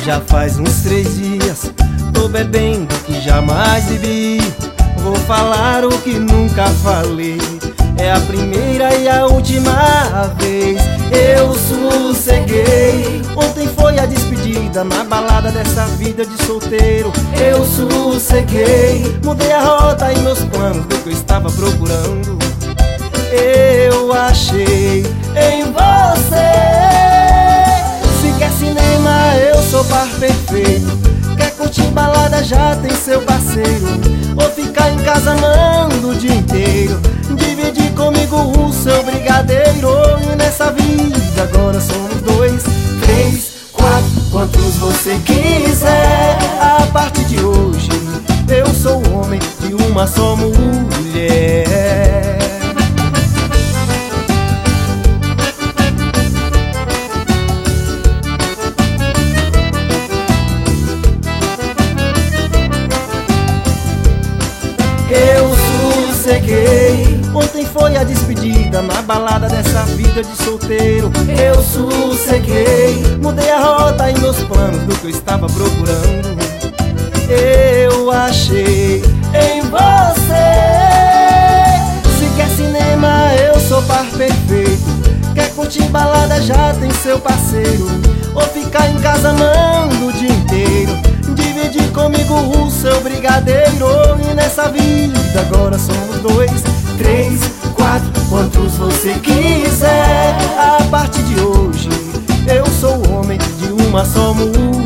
Já faz uns 3 dias, tô bebendo que jamais bebi. Vou falar o que nunca falei, é a primeira e a última vez. Eu sosseguei, ontem foi a despedida na balada dessa vida de solteiro. Eu sosseguei, mudei a rota e meus planos do que eu estava procurando. Eu achei em você. Se quer cinema, eu sou par perfeito. Quer curtir balada, já tem seu parceiro. Ou ficar em casa amando o dia inteiro, dividir comigo o seu brigadeiro. E nessa vida agora somos 2, 3, 4, quantos você quiser. A partir de hoje eu sou homem de uma só mulher. Eu sosseguei, ontem foi a despedida na balada dessa vida de solteiro. Eu sosseguei, mudei a rota e meus planos do que eu estava procurando. Eu achei em você. Se quer cinema, eu sou par perfeito. Quer curtir balada, já tem seu parceiro. Ou ficar em casa amando o dia inteiro, dividir comigo o seu brigadeiro. E nessa vida agora somos 2, 3, 4, quantos você quiser. A partir de hoje eu sou homem de uma só mulher.